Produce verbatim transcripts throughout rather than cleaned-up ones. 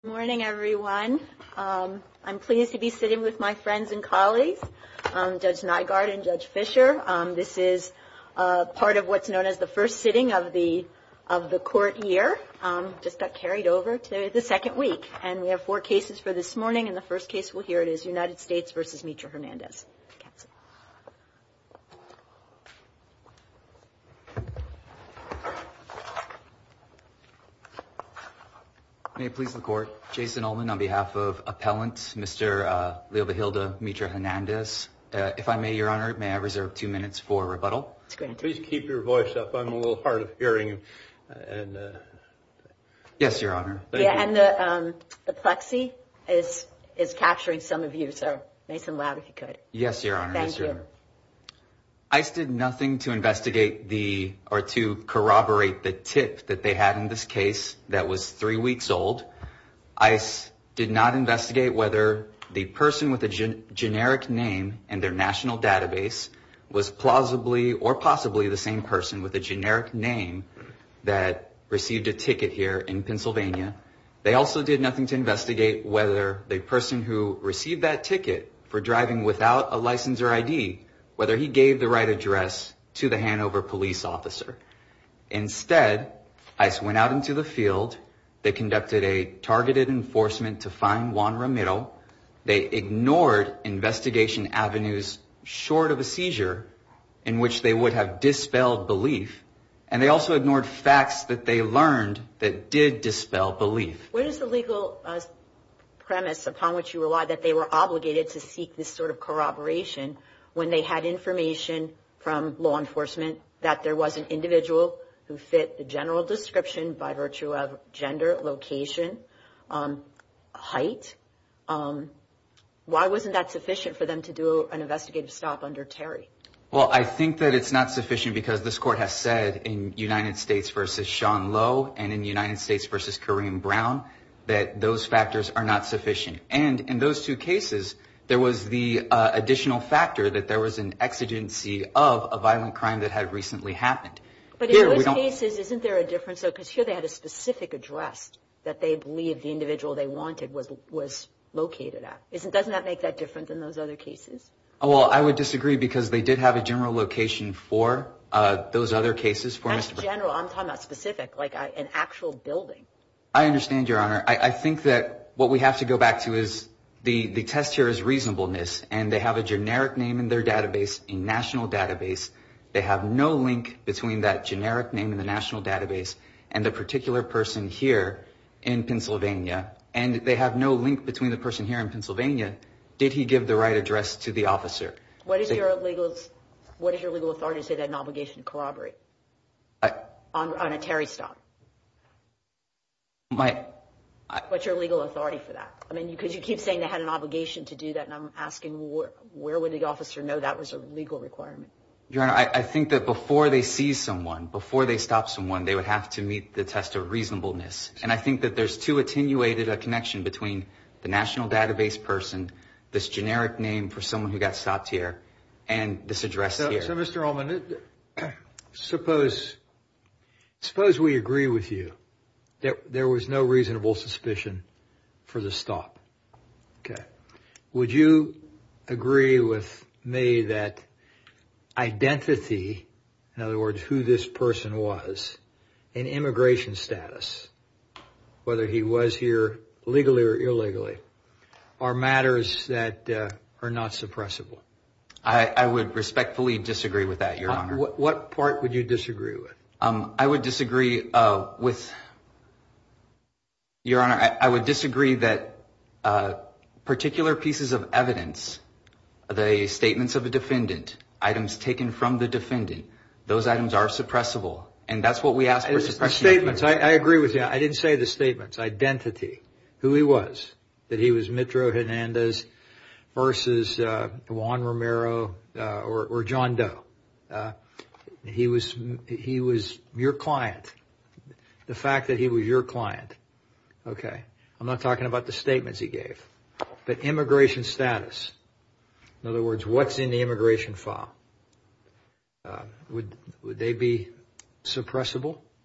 Good morning, everyone. Um, I'm pleased to be sitting with my friends and colleagues, um, Judge Nygaard and Judge Fisher. Um, this is uh, part of what's known as the first sitting of the of the court year. Um, just got carried over to the second week, and we have four cases for this morning. And the first case we'll hear it is United States versus Mitra Hernandez. Counsel. May it please the court, Jason Ullman on behalf of appellant Mister Uh, Leovihilda Mitra Hernandez. Uh, if I may, Your Honor, may I reserve two minutes for rebuttal? It's granted. Please keep your voice up. I'm a little hard of hearing. And uh, yes, Your Honor. Yeah, you. and the um, the plexi is is capturing some of you, so nice and loud if you could. Yes, Your Honor. Thank yes, you. Your Honor. ICE did nothing to investigate the, or to corroborate the tip that they had in this case that was three weeks old. ICE did not investigate whether the person with a gen- generic name in their national database was plausibly or possibly the same person with a generic name that received a ticket here in Pennsylvania. They also did nothing to investigate whether the person who received that ticket for driving without a license or I D, whether he gave the right address to the Hanover police officer. Instead, ICE went out into the field. They conducted a targeted enforcement to find Juan Ramiro. They ignored investigation avenues short of a seizure in which they would have dispelled belief. And they also ignored facts that they learned that did dispel belief. What is the legal uh, premise upon which you rely that they were obligated to seek this sort of corroboration when they had information from law enforcement that there was an individual who fit the general description by virtue of gender, location, um, height? Um, why wasn't that sufficient for them to do an investigative stop under Terry? Well, I think that it's not sufficient because this court has said in United States versus Sean Lowe and in United States versus Kareem Brown that those factors are not sufficient. And in those two cases, there was the uh, additional factor that there was an exigency of a violent crime that had recently happened. But in here, those cases, isn't there a difference, though? Because here they had a specific address that they believed the individual they wanted was was located at. Isn't doesn't that make that different than those other cases? Well, I would disagree because they did have a general location for uh, those other cases. For That's Mister general. I'm talking about specific, like I, an actual building. I understand, Your Honor. I, I think that what we have to go back to is The, the test here is reasonableness, and they have a generic name in their database, a national database. They have no link between that generic name in the national database and the particular person here in Pennsylvania. And they have no link between the person here in Pennsylvania. Did he give the right address to the officer? What is they, your legal what is your legal authority to say that an obligation to corroborate I, on, on a Terry stop? My... I, What's your legal authority for that? I mean, because you, you keep saying they had an obligation to do that, and I'm asking where, where would the officer know that was a legal requirement? Your Honor, I, I think that before they seize someone, before they stop someone, they would have to meet the test of reasonableness. And I think that there's too attenuated a connection between the national database person, this generic name for someone who got stopped here, and this address so, here. So, Mister Ullman, suppose, suppose we agree with you. There, there was no reasonable suspicion for the stop. Okay. Would you agree with me that identity, in other words, who this person was, and immigration status, whether he was here legally or illegally, are matters that uh, are not suppressible? I, I would respectfully disagree with that, Your uh, Honor. What, what part would you disagree with? Um, I would disagree uh, with... Your Honor, I, I would disagree that uh, particular pieces of evidence, the statements of a defendant, items taken from the defendant, those items are suppressible. And that's what we ask for suppression. The statements, I, I agree with you. I didn't say the statements. Identity, who he was, that he was Mitra Hernandez versus uh, Juan Ramiro uh, or, or John Doe. Uh, he was he was your client. The fact that he was your client. Okay. I'm not talking about the statements he gave, but immigration status. In other words, what's in the immigration file? Uh, would would they be suppressible?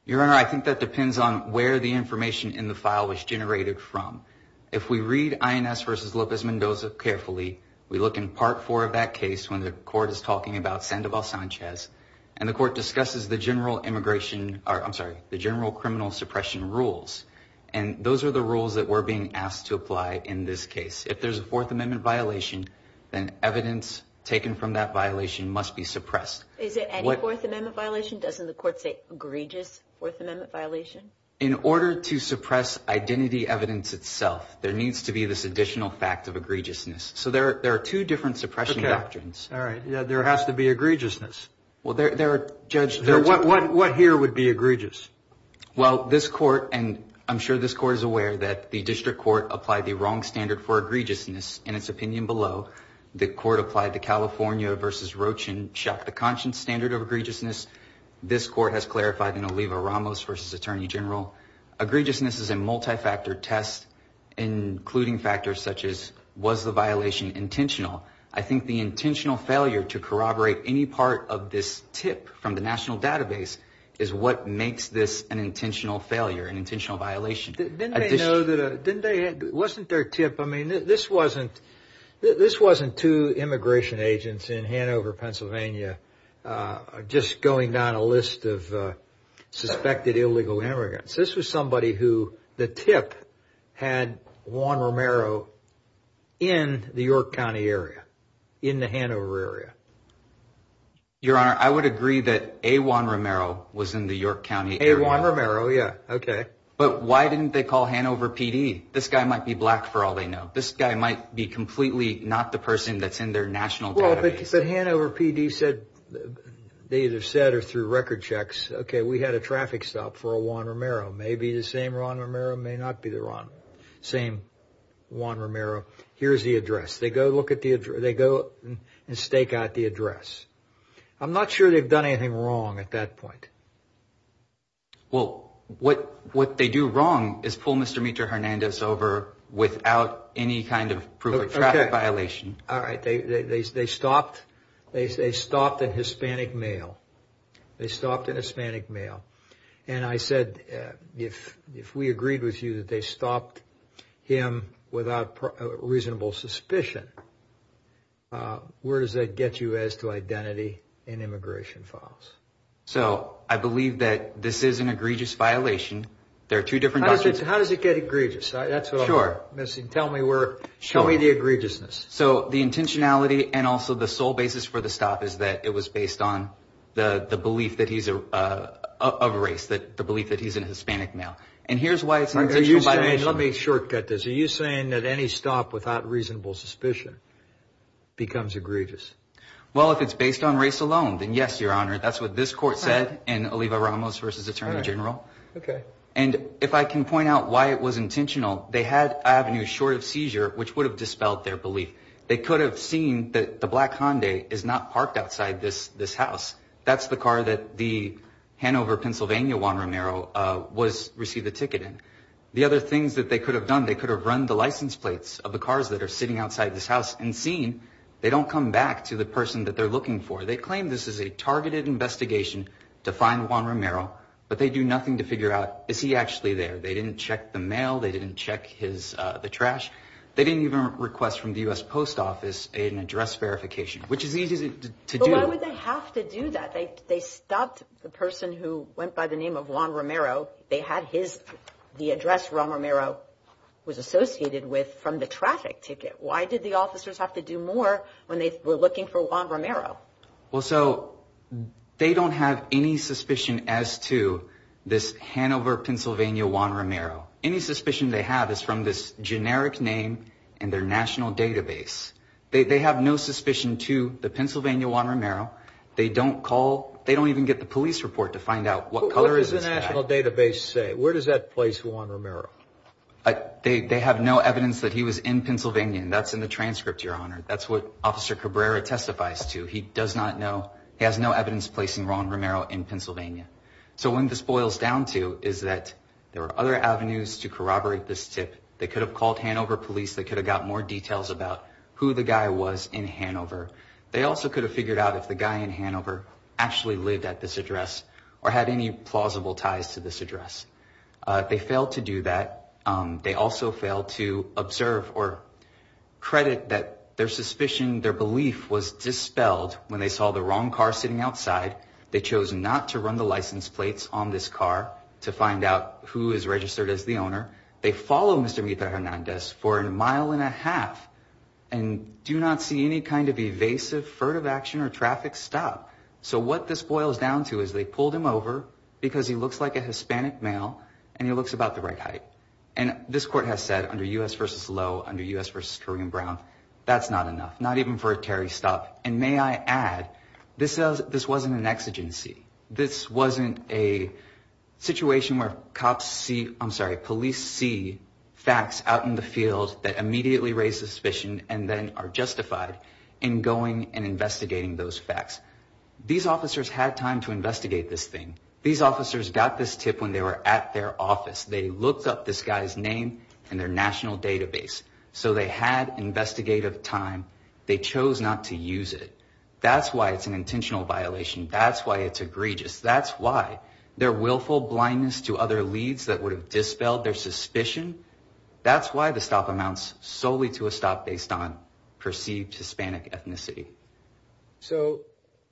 Your Honor, I think that depends on where the information in the file was generated from. If we read I N S versus Lopez Mendoza carefully, we look in part four of that case when the court is talking about Sandoval Sanchez, and the court discusses the general immigration, or I'm sorry, the general criminal suppression rules. And those are the rules that we're being asked to apply in this case. If there's a Fourth Amendment violation, then evidence taken from that violation must be suppressed. Is it any What, Fourth Amendment violation? Doesn't the court say egregious Fourth Amendment violation? In order to suppress identity evidence itself, there needs to be this additional fact of egregiousness. So there, there are two different suppression okay. doctrines. All right. Yeah, there has to be egregiousness. Well, there, there are, Judge. There, there what, what, what here would be egregious? Well, this court, and I'm sure this court is aware that the district court applied the wrong standard for egregiousness in its opinion below. The court applied the California versus Rochin shock the conscience standard of egregiousness. This court has clarified in Oliva Ramos versus Attorney General. Egregiousness is a multi-factor test, including factors such as, was the violation intentional? I think the intentional failure to corroborate any part of this tip from the national database is what makes this an intentional failure, an intentional violation. Didn't they know that? A, didn't they? Wasn't their tip? I mean, this wasn't. This wasn't two immigration agents in Hanover, Pennsylvania, uh, just going down a list of uh, suspected illegal immigrants. This was somebody who the tip had Juan Romero in the York County area, in the Hanover area. Your Honor, I would agree that A. Juan Romero was in the York County area. A. Juan Romero, yeah, okay. But why didn't they call Hanover P D? This guy might be black for all they know. This guy might be completely not the person that's in their national well, database. Well, but, but Hanover P D said, they either said or through record checks, okay, we had a traffic stop for a Juan Romero. Maybe the same Juan Romero, may not be the Ron, same Juan Romero. Here's the address. They go look at the address. They go and stake out the address. I'm not sure they've done anything wrong at that point. Well, what what they do wrong is pull Mister Mitre Hernandez over without any kind of proof of traffic okay. violation. All right, they they they, they stopped. They they stopped an Hispanic male. They stopped an Hispanic male, and I said, uh, if if we agreed with you that they stopped him without pro- uh, reasonable suspicion, uh, where does that get you as to identity in immigration files? So I believe that this is an egregious violation. There are two different how does, doctrines. it, how does it get egregious? I, that's what sure. I'm missing. Tell me where. Sure. Tell me the egregiousness. So the intentionality and also the sole basis for the stop is that it was based on the the belief that he's a uh, of race, that the belief that he's a Hispanic male. And here's why it's an Are, intentional are you violation. saying? Let me shortcut this. Are you saying that any stop without reasonable suspicion becomes egregious? Well, if it's based on race alone, then yes, Your Honor. That's what this court said in Oliva Ramos versus Attorney right. General. Okay. And if I can point out why it was intentional, they had avenues short of seizure, which would have dispelled their belief. They could have seen that the black Hyundai is not parked outside this this house. That's the car that the Hanover, Pennsylvania Juan Romero uh, was received a ticket in. The other things that they could have done, they could have run the license plates of the cars that are sitting outside this house and seen they don't come back to the person that they're looking for. They claim this is a targeted investigation to find Juan Romero, but they do nothing to figure out, is he actually there? They didn't check the mail. They didn't check his uh, the trash. They didn't even request from the U S Post Office an address verification, which is easy to, to but do. But why would they have to do that? They they stopped the person who went by the name of Juan Romero. They had his the address Juan Romero was associated with from the traffic ticket. Why did the officers have to do more when they were looking for Juan Romero? Well, so they don't have any suspicion as to this Hanover, Pennsylvania Juan Romero. Any suspicion they have is from this generic name in their national database. They they have no suspicion to the Pennsylvania Juan Romero. They don't call, they don't even get the police report to find out what well, color what is this guy. What does the national guy. database say? Where does that place Juan Romero? Uh, they they have no evidence that he was in Pennsylvania, and that's in the transcript, Your Honor. That's what Officer Cabrera testifies to. He does not know, he has no evidence placing Juan Romero in Pennsylvania. So when this boils down to is that there were other avenues to corroborate this tip. They could have called Hanover police. They could have got more details about who the guy was in Hanover. They also could have figured out if the guy in Hanover actually lived at this address or had any plausible ties to this address. Uh, they failed to do that. Um, they also failed to observe or credit that their suspicion, their belief was dispelled when they saw the wrong car sitting outside. They chose not to run the license plates on this car to find out who is registered as the owner. They follow Mister Mitra Hernandez for a mile and a half and do not see any kind of evasive, furtive action or traffic stop. So what this boils down to is they pulled him over because he looks like a Hispanic male and he looks about the right height. And this court has said under U S versus Lowe, under U S versus Kareem Brown, that's not enough, not even for a Terry stop. And may I add, this, is, this wasn't an exigency. This wasn't a situation where cops see, I'm sorry, police see facts out in the field that immediately raise suspicion and then are justified in going and investigating those facts. These officers had time to investigate this thing. These officers got this tip when they were at their office. They looked up this guy's name in their national database. So they had investigative time. They chose not to use it. That's why it's an intentional violation. That's why it's egregious. That's why their willful blindness to other leads that would have dispelled their suspicion, that's why the stop amounts solely to a stop based on perceived Hispanic ethnicity. So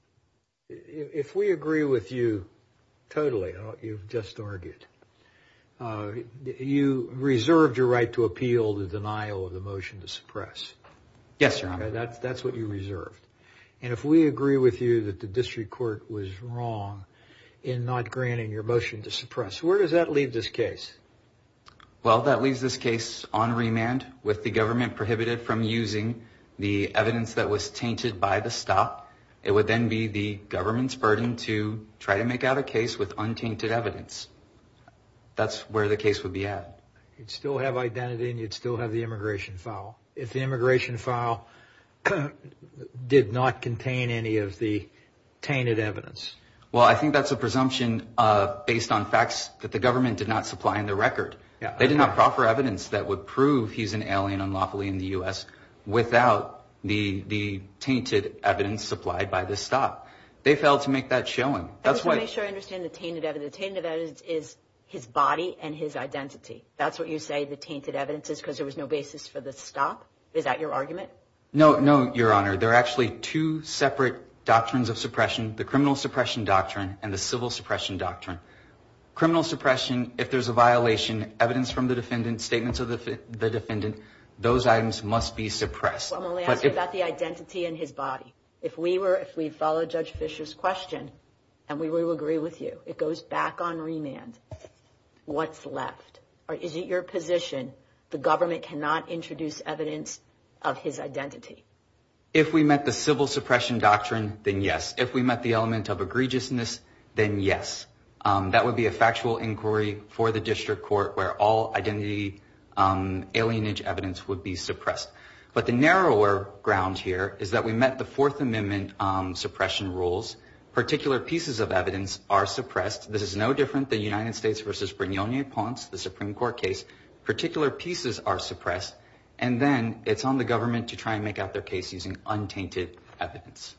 if we agree with you totally on what you've just argued, uh, you reserved your right to appeal the denial of the motion to suppress. Yes, Your Honor. Okay, that's, that's what you reserved. And if we agree with you that the district court was wrong in not granting your motion to suppress, where does that leave this case? Well, that leaves this case on remand with the government prohibited from using the evidence that was tainted by the stop. It would then be the government's burden to try to make out a case with untainted evidence. That's where the case would be at. You'd still have identity and you'd still have the immigration file. If the immigration file did not contain any of the tainted evidence. Well, I think that's a presumption uh, based on facts that the government did not supply in the record. Yeah, they did okay. not proffer evidence that would prove he's an alien unlawfully in the U S without the the tainted evidence supplied by this stop. They failed to make that showing. That's I just why. want to make sure I understand the tainted evidence. The tainted evidence is his body and his identity. That's what you say the tainted evidence is because there was no basis for the stop? Is that your argument? No, no, Your Honor. There are actually two separate doctrines of suppression, the criminal suppression doctrine and the civil suppression doctrine. Criminal suppression, if there's a violation, evidence from the defendant, statements of the, the defendant, those items must be suppressed. Well, I'm only But asking if- about the identity and his body. If we were, if we followed Judge Fisher's question and we were to agree with you, it goes back on remand. What's left? Or is it your position the government cannot introduce evidence of his identity? If we met the civil suppression doctrine, then yes. If we met the element of egregiousness, then yes. Um, that would be a factual inquiry for the district court where all identity um, alienage evidence would be suppressed. But the narrower ground here is that we met the Fourth Amendment um, suppression rules. Particular pieces of evidence are suppressed. This is no different than United States versus Brignone-Ponce, the Supreme Court case. Particular pieces are suppressed. And then it's on the government to try and make out their case using untainted evidence.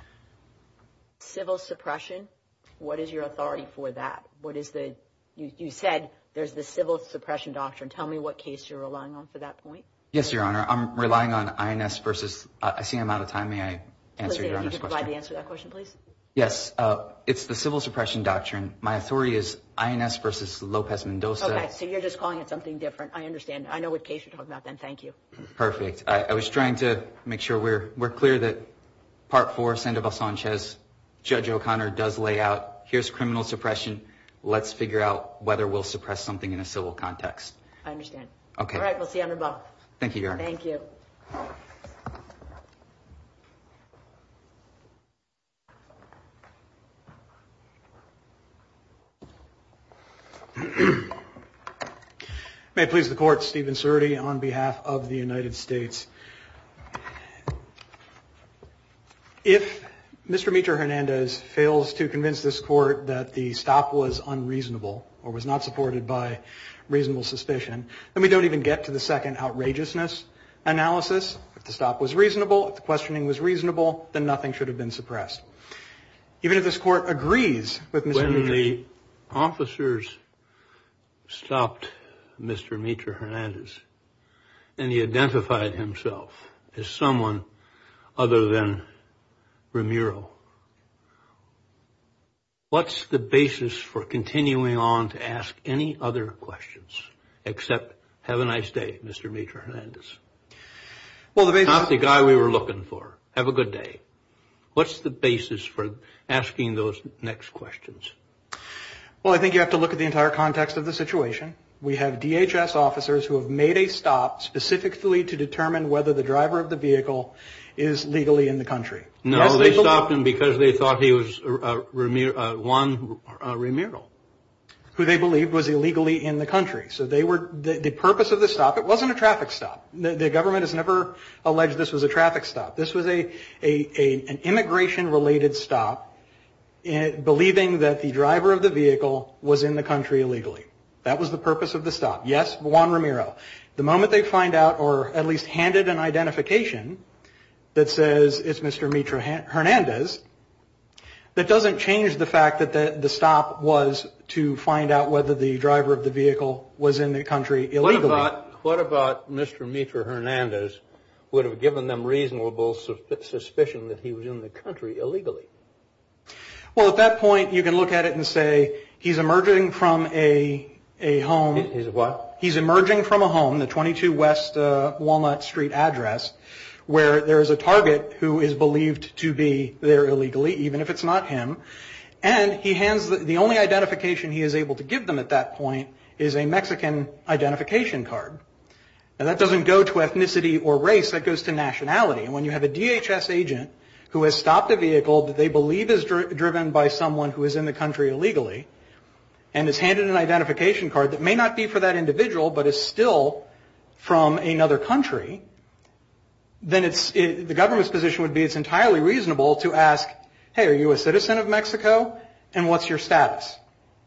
Civil suppression, what is your authority for that? What is the, you, you said there's the civil suppression doctrine. Tell me what case you're relying on for that point. Yes, Your Honor. I'm relying on I N S versus, uh, I see I'm out of time. May I answer Listen, Your if you Honor's could question? provide the answer to that question, please. Yes, uh, it's the civil suppression doctrine. My authority is I N S versus Lopez Mendoza. Okay, so you're just calling it something different. I understand. I know what case you're talking about then. Thank you. Perfect. I, I was trying to make sure we're we're clear that Part four, Sandoval Sanchez, Judge O'Connor does lay out, here's criminal suppression. Let's figure out whether we'll suppress something in a civil context. I understand. Okay. All right, we'll see you on rebuttal. Thank you, Your Honor. Thank you. May it please the Court, Stephen Cerruti on behalf of the United States. If Mister Mitra Hernandez fails to convince this Court that the stop was unreasonable or was not supported by reasonable suspicion, then we don't even get to the second outrageousness analysis. If the stop was reasonable, if the questioning was reasonable, then nothing should have been suppressed. Even if this court agrees with Mister When Mitra. the officers stopped Mister Mitra Hernandez and he identified himself as someone other than Ramiro, what's the basis for continuing on to ask any other questions except, have a nice day, Mister Mitra Hernandez? Well, the basis Not the guy we were looking for. Have a good day. What's the basis for asking those next questions? Well, I think you have to look at the entire context of the situation. We have D H S officers who have made a stop specifically to determine whether the driver of the vehicle is legally in the country. No, Yes, they bel- stopped him because they thought he was uh, Ramiro, uh, Juan uh, Ramiro. who they believed was illegally in the country. So they were the, the purpose of the stop. It wasn't a traffic stop. The, the government has never alleged this was a traffic stop. This was a, a, a an immigration-related stop, in, believing that the driver of the vehicle was in the country illegally. That was the purpose of the stop. Yes, Juan Ramiro. The moment they find out, or at least handed an identification that says it's Mister Mitra Hernandez, that doesn't change the fact that the, the stop was to find out whether the driver of the vehicle was in the country illegally. What about, what about Mister Mitra Hernandez would have given them reasonable suspicion that he was in the country illegally? Well, at that point, you can look at it and say he's emerging from a a home. He's what? He's emerging from a home, the twenty-two West uh, Walnut Street address, where there is a target who is believed to be there illegally, even if it's not him. And he hands the, the only identification he is able to give them at that point is a Mexican identification card. Now, that doesn't go to ethnicity or race. That goes to nationality. And when you have a D H S agent who has stopped a vehicle that they believe is dri- driven by someone who is in the country illegally and is handed an identification card that may not be for that individual but is still from another country, then it's it, the government's position would be it's entirely reasonable to ask, hey, are you a citizen of Mexico, and what's your status?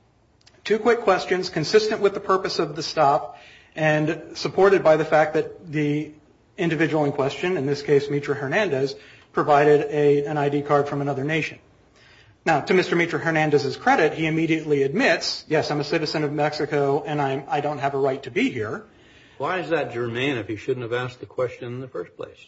Two quick questions consistent with the purpose of the stop and supported by the fact that the individual in question, in this case Mitra Hernandez, provided a, an I D card from another nation. Now, to Mister Mitra Hernandez's credit, he immediately admits, yes, I'm a citizen of Mexico and I'm, I don't have a right to be here. Why is that germane if he shouldn't have asked the question in the first place?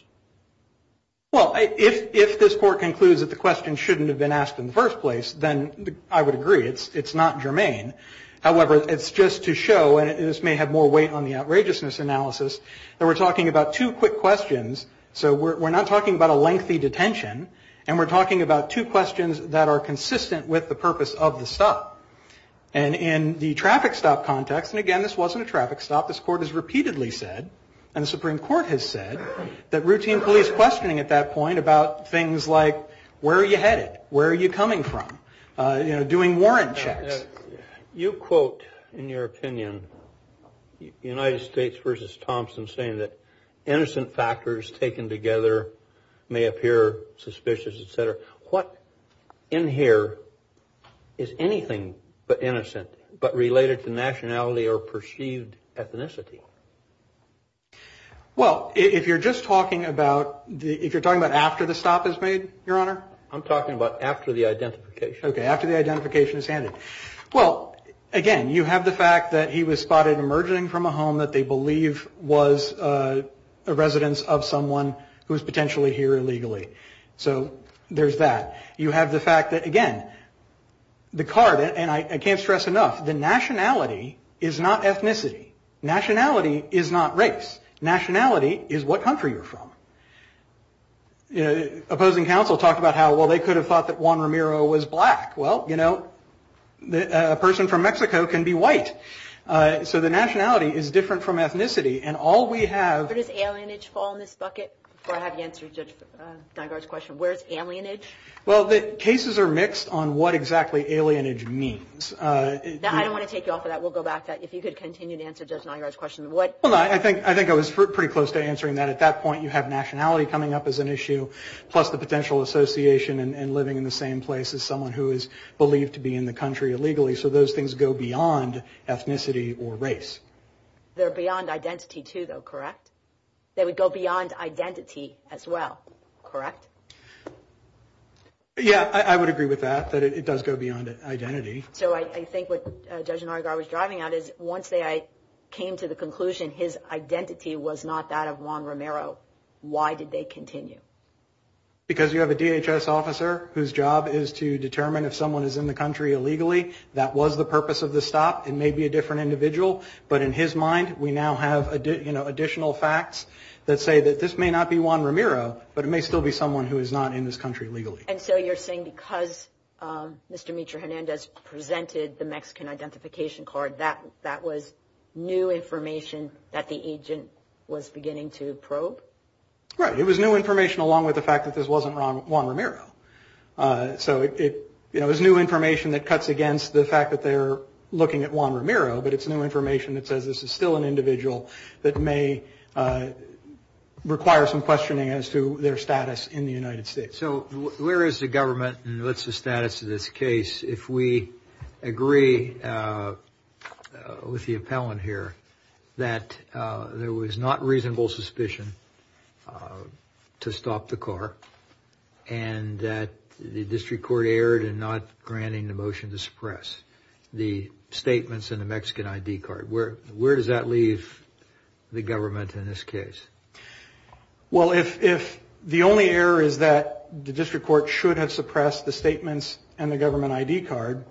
Well, if if this court concludes that the question shouldn't have been asked in the first place, then I would agree. It's it's not germane. However, it's just to show, and this may have more weight on the outrageousness analysis, that we're talking about two quick questions. So we're we're not talking about a lengthy detention, and we're talking about two questions that are consistent with the purpose of the stop. And in the traffic stop context, and again, this wasn't a traffic stop, this court has repeatedly said, and the Supreme Court has said, that routine police questioning at that point about things like, where are you headed? Where are you coming from? Uh, you know, doing warrant checks. Uh, you quote, in your opinion, United States versus Thompson, saying that innocent factors taken together may appear suspicious, et cetera. What in here is anything but innocent, but related to nationality or perceived ethnicity? Well, if you're just talking about the, if you're talking about after the stop is made, Your Honor? I'm talking about after the identification. Okay, after the identification is handed. Well, again, you have the fact that he was spotted emerging from a home that they believe was uh, a residence of someone who was potentially here illegally. So there's that. You have the fact that, again, the card, and I, I can't stress enough, the nationality is not ethnicity. Nationality is not race. Nationality is what country you're from. You know, opposing counsel talked about how, well, they could have thought that Juan Ramiro was black. Well, you know, the, a person from Mexico can be white. Uh, so the nationality is different from ethnicity, and all we have... Where does alienage fall in this bucket? Before I have you answer Judge uh, Nygaard's question, where's alienage? Well, the cases are mixed on what exactly alienage means. Uh, now, I don't want to take you off of that. We'll go back to that. If you could continue to answer Judge Nygaard's question. What? Well, no, I think I think I was pretty close to answering that. At that point, you have nationality coming up as an issue, plus the potential association and, and living in the same place as someone who is believed to be in the country illegally. So those things go beyond ethnicity or race. They're beyond identity, too, though, correct? They would go beyond identity as well, correct? Yeah, I, I would agree with that, that it, it does go beyond identity. So I, I think what uh, Judge Nargar was driving at is once they I, came to the conclusion his identity was not that of Juan Romero, why did they continue? Because you have a D H S officer whose job is to determine if someone is in the country illegally. That was the purpose of the stop. It may be a different individual, but in his mind, we now have addi- you know, additional facts that say that this may not be Juan Romero, but it may still be someone who is not in this country legally. And so you're saying because um, Mister Mitra Hernandez presented the Mexican identification card, that that was new information that the agent was beginning to probe? Right. It was new information along with the fact that this wasn't Juan Romero. Uh, so it, it, you know, is new information that cuts against the fact that they're looking at Juan Romero, but it's new information that says this is still an individual that may uh, require some questioning as to their status in the United States. So where is the government and what's the status of this case if we agree uh, uh, with the appellant here that uh, there was not reasonable suspicion uh, to stop the car and that the district court erred in not granting the motion to suppress the statements in the Mexican I D card? Where where does that leave the government in this case? Well, if if the only error is that the district court should have suppressed the statements and the government I D card,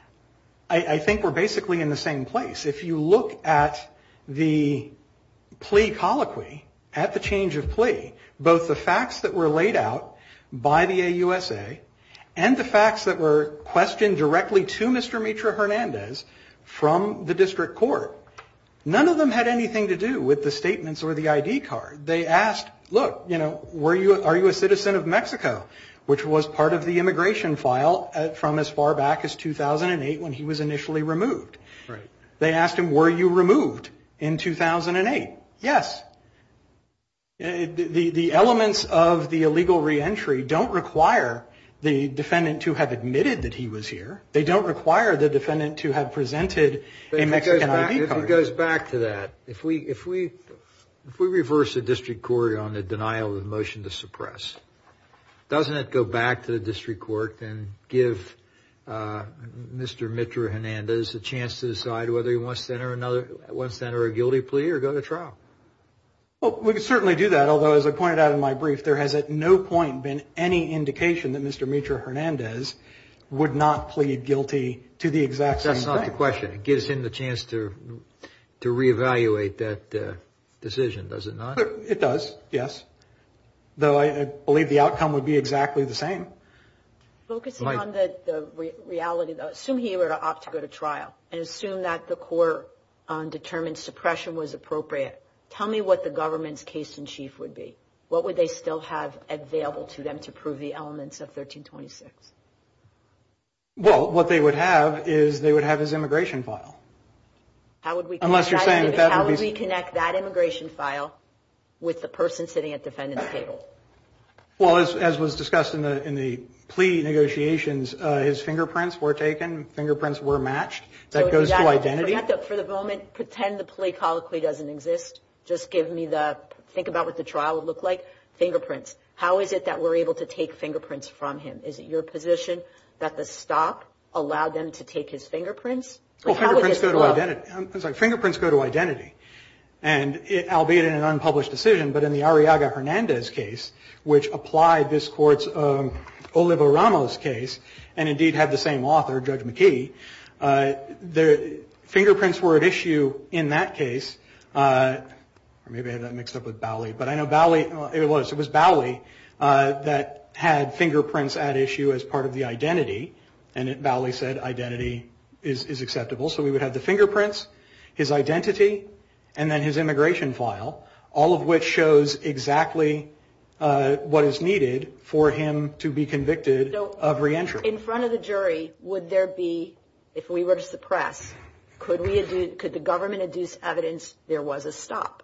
I, I think we're basically in the same place. If you look at the plea colloquy, at the change of plea, both the facts that were laid out by the A U S A and the facts that were questioned directly to Mister Mitra Hernandez from the district court, none of them had anything to do with the statements or the I D card. They asked, look, you know, were you, are you a citizen of Mexico, which was part of the immigration file at, from as far back as two thousand eight when he was initially removed. Right. They asked him, were you removed in two thousand eight? Yes. The, the, the elements of the illegal reentry don't require the defendant to have admitted that he was here. They don't require the defendant to have presented a Mexican back, I D card. If it goes back to that, if we if we if we reverse the district court on the denial of the motion to suppress, doesn't it go back to the district court and give uh, Mister Mitra Hernandez a chance to decide whether he wants to enter another wants to enter a guilty plea or go to trial? Well, we could certainly do that, although, as I pointed out in my brief, there has at no point been any indication that Mister Mitra Hernandez would not plead guilty to the exact same thing. That's not the question. It gives him the chance to to reevaluate that uh, decision, does it not? It does, yes. Though I, I believe the outcome would be exactly the same. Focusing Mike. on the, the re- reality, though, assume he were to opt to go to trial and assume that the court um, determined suppression was appropriate. Tell me what the government's case in chief would be. What would they still have available to them to prove the elements of thirteen twenty-six? Well, what they would have is they would have his immigration file. How would we connect Unless you're that, saying that that how would would be... we connect that immigration file with the person sitting at defendant's table? Well, as, as was discussed in the in the plea negotiations, uh, his fingerprints were taken, fingerprints were matched. That So goes that, to identity. Forget that for the moment, pretend the plea colloquy doesn't exist. Just give me the, think about what the trial would look like. Fingerprints. How is it that we're able to take fingerprints from him? Is it your position that the stop allowed them to take his fingerprints? Well, Like, fingerprints go to look? identity. I'm sorry, fingerprints go to identity. And it, albeit in an unpublished decision, but in the Arriaga Hernandez case, which applied this court's um, Oliva Ramos case, and indeed had the same author, Judge McKee, uh, the fingerprints were at issue in that case. Uh, or maybe I had that mixed up with Bowley, but I know Bowley, well, it was, it was Bowley uh, that had fingerprints at issue as part of the identity, and it, Bowley said identity is, is acceptable. So we would have the fingerprints, his identity, and then his immigration file, all of which shows exactly uh, what is needed for him to be convicted So, of reentry. In front of the jury, would there be, if we were to suppress, could we adduce, could the government adduce evidence there was a stop?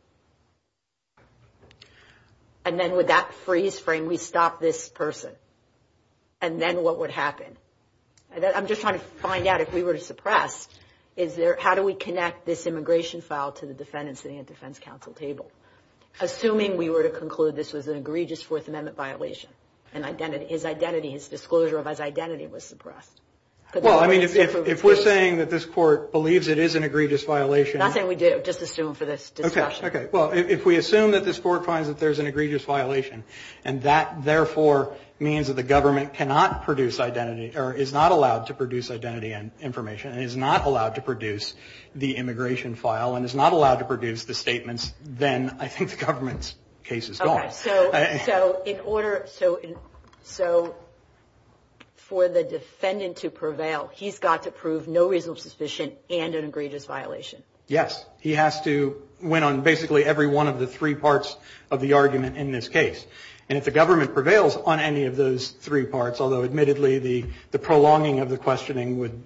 And then would that freeze frame, we stop this person? And then what would happen? I'm just trying to find out if we were to suppress, is there, how do we connect this immigration file to the defendant sitting at defense counsel table? Assuming we were to conclude this was an egregious Fourth Amendment violation. and identity, his identity, his disclosure of his identity was suppressed. Well, I mean, if, if, if we're saying that this court believes it is an egregious violation. Not saying we do, just assume for this discussion. Okay, okay. Well, if, if we assume that this court finds that there's an egregious violation, and that therefore means that the government cannot produce identity, or is not allowed to produce identity and information, and is not allowed to produce the immigration file, and is not allowed to produce the statements, then I think the government's case is gone. Okay, so, so in order, so, in, so, for the defendant to prevail, he's got to prove no reasonable suspicion and an egregious violation. Yes. He has to win on basically every one of the three parts of the argument in this case. And if the government prevails on any of those three parts, although admittedly the, the prolonging of the questioning would,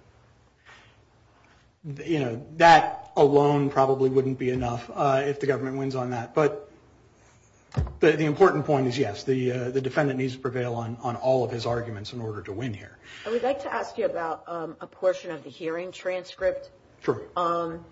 you know, that alone probably wouldn't be enough uh, if the government wins on that. But The, the important point is, yes, the uh, the defendant needs to prevail on, on all of his arguments in order to win here. I would like to ask you about um, a portion of the hearing transcript. Sure. Um,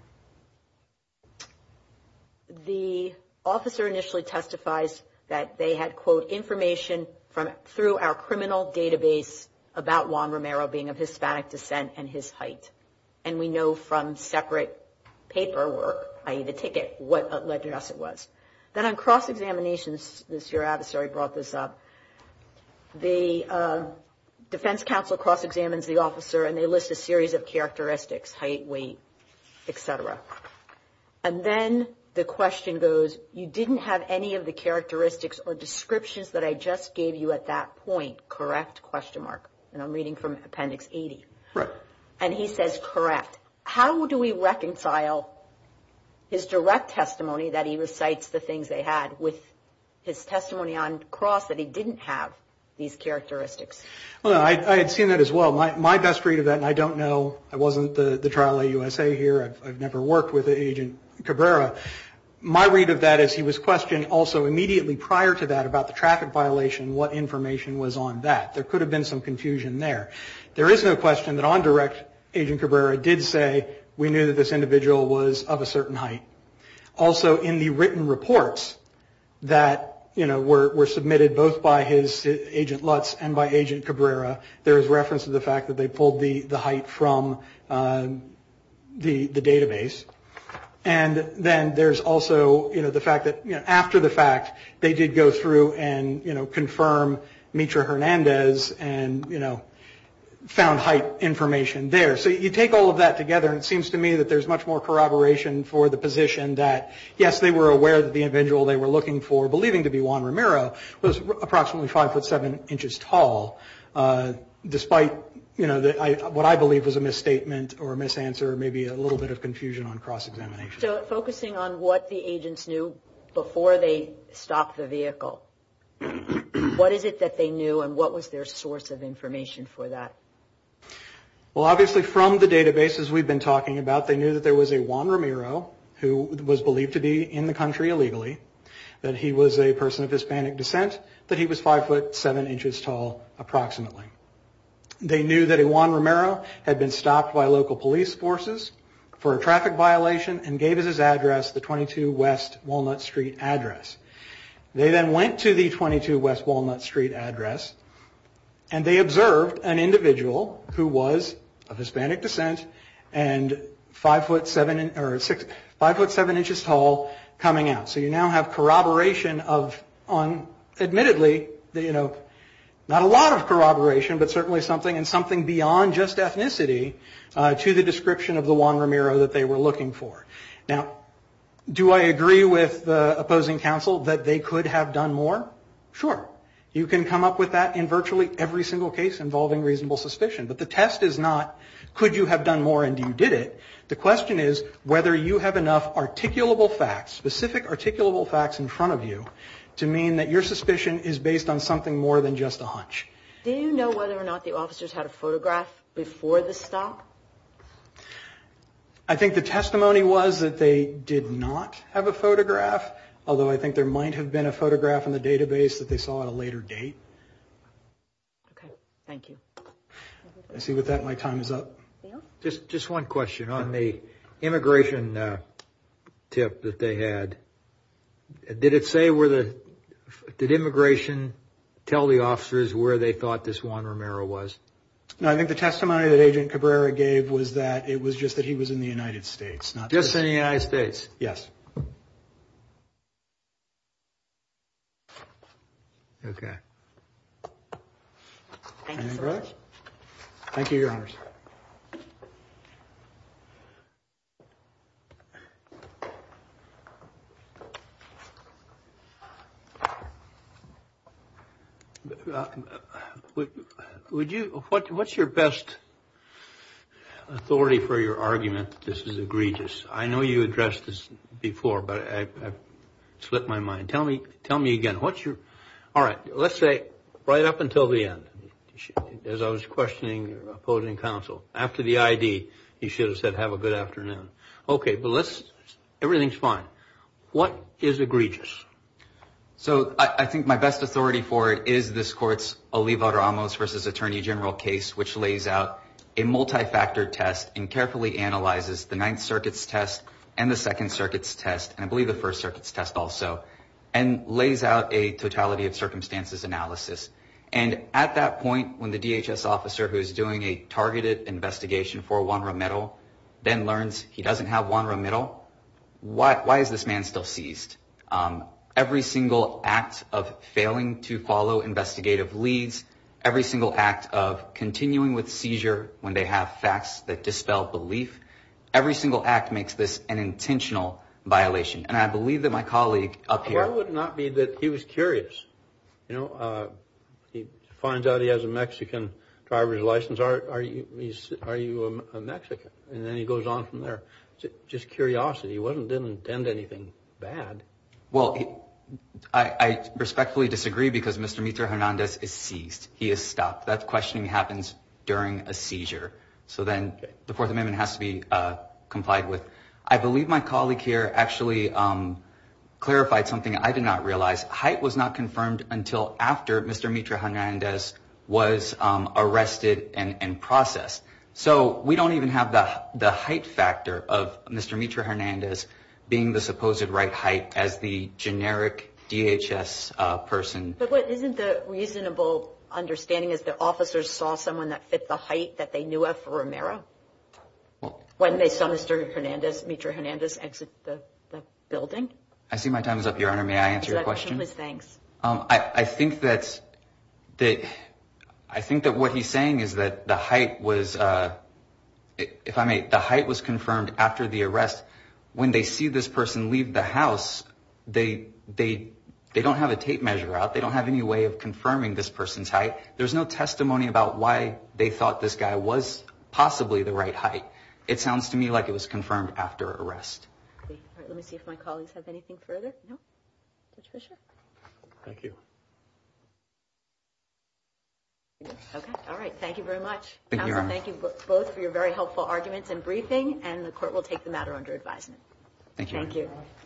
the officer initially testifies that they had, quote, information from through our criminal database about Juan Romero being of Hispanic descent and his height. And we know from separate paperwork, that is the ticket, what address it was. Then on cross-examinations, this your adversary brought this up, the uh, defense counsel cross-examines the officer and they list a series of characteristics, height, weight, et cetera. And then the question goes, you didn't have any of the characteristics or descriptions that I just gave you at that point, correct? Question mark. And I'm reading from Appendix eighty. Right. And he says, correct. How do we reconcile his direct testimony that he recites the things they had with his testimony on cross that he didn't have these characteristics? Well, no, I, I had seen that as well. My, my best read of that, and I don't know, I wasn't the, the trial A U S A here. I've, I've never worked with Agent Cabrera. My read of that is he was questioned also immediately prior to that about the traffic violation, what information was on that. There could have been some confusion there. There is no question that on direct, Agent Cabrera did say, we knew that this individual was of a certain height. Also, in the written reports that, you know, were, were submitted both by his Agent Lutz and by Agent Cabrera, there is reference to the fact that they pulled the, the height from uh, the, the database. And then there's also, you know, the fact that, you know, after the fact, they did go through and, you know, confirm Mitra Hernandez and, you know, found height information there. So you take all of that together, and it seems to me that there's much more corroboration for the position that, yes, they were aware that the individual they were looking for, believing to be Juan Romero, was approximately five foot seven inches tall, uh, despite, you know, the, I, what I believe was a misstatement or a misanswer, maybe a little bit of confusion on cross-examination. So focusing on what the agents knew before they stopped the vehicle, what is it that they knew and what was their source of information for that? Well, obviously from the databases we've been talking about, they knew that there was a Juan Romero who was believed to be in the country illegally, that he was a person of Hispanic descent, that he was five foot seven inches tall approximately. They knew that a Juan Romero had been stopped by local police forces for a traffic violation and gave as his address the twenty-two West Walnut Street address. They then went to the twenty-two West Walnut Street address and they observed an individual who was of Hispanic descent and five foot seven or six, five foot seven inches tall coming out. So you now have corroboration of, on admittedly, the, you know, not a lot of corroboration, but certainly something and something beyond just ethnicity uh, to the description of the Juan Romero that they were looking for. Now, do I agree with the opposing counsel that they could have done more? Sure. You can come up with that in virtually every single case involving reasonable suspicion. But the test is not, could you have done more and you did it? The question is whether you have enough articulable facts, specific articulable facts in front of you to mean that your suspicion is based on something more than just a hunch. Do you know whether or not the officers had a photograph before the stop? I think the testimony was that they did not have a photograph, although I think there might have been a photograph in the database that they saw at a later date. Okay, thank you. I see with that my time is up. Just just one question on the immigration uh, tip that they had. Did it say where the, did immigration tell the officers where they thought this Juan Romero was? No, I think the testimony that Agent Cabrera gave was that it was just that he was in the United States. Not Just in the United States? Yes. Okay. Thank you Anything so further? much. Thank you, Your Honors. Uh, would, would you? What, what's your best authority for your argument that this is egregious? I know you addressed this before, but I, I've slipped my mind. Tell me, tell me again. What's your? All right. Let's say right up until the end, as I was questioning opposing counsel, after the I D, you should have said, "Have a good afternoon." Okay, but let's. Everything's fine. What is egregious? So I, I think my best authority for it is this court's Oliva Ramos versus Attorney General case, which lays out a multi-factor test and carefully analyzes the Ninth Circuit's test and the Second Circuit's test, and I believe the First Circuit's test also, and lays out a totality of circumstances analysis. And at that point, when the D H S officer who is doing a targeted investigation for Juan Romero then learns he doesn't have Juan Romero, why, why is this man still seized? Um, every single act of failing to follow investigative leads, every single act of continuing with seizure when they have facts that dispel belief, every single act makes this an intentional violation. And I believe that my colleague up here... Why would it not be that he was curious? You know, uh, he finds out he has a Mexican driver's license. Are, are you he's, are you a, a Mexican? And then he goes on from there. It's just curiosity. He wasn't didn't intend anything bad. Well, he, I, I respectfully disagree because Mister Mitra Hernandez is seized. He is stopped. That questioning happens during a seizure. So then okay. The Fourth Amendment has to be uh, complied with. I believe my colleague here actually um, clarified something I did not realize. Height was not confirmed until after Mister Mitra Hernandez was um, arrested and, and processed. So we don't even have the the height factor of Mister Mitra Hernandez being the supposed right height as the generic D H S uh, person. But what isn't the reasonable understanding is the officers saw someone that fit the height that they knew of for Romero? Well, when they saw Mister Hernandez, Mitra Hernandez exit the, the building? I see my time is up, Your Honor. May I answer your question? Please, thanks. Um, I, I think that that I think that what he's saying is that the height was, uh, if I may, the height was confirmed after the arrest. When they see this person leave the house, they they they don't have a tape measure out. They don't have any way of confirming this person's height. There's no testimony about why they thought this guy was possibly the right height. It sounds to me like it was confirmed after arrest. Okay. All right, let me see if my colleagues have anything further. No? Judge Fischer? Thank you. Okay. All right. Thank you very much. Thank Counsel, you, Your Honor. Thank you both for your very helpful arguments and briefing, and the court will take the matter under advisement. Thank you. Thank you.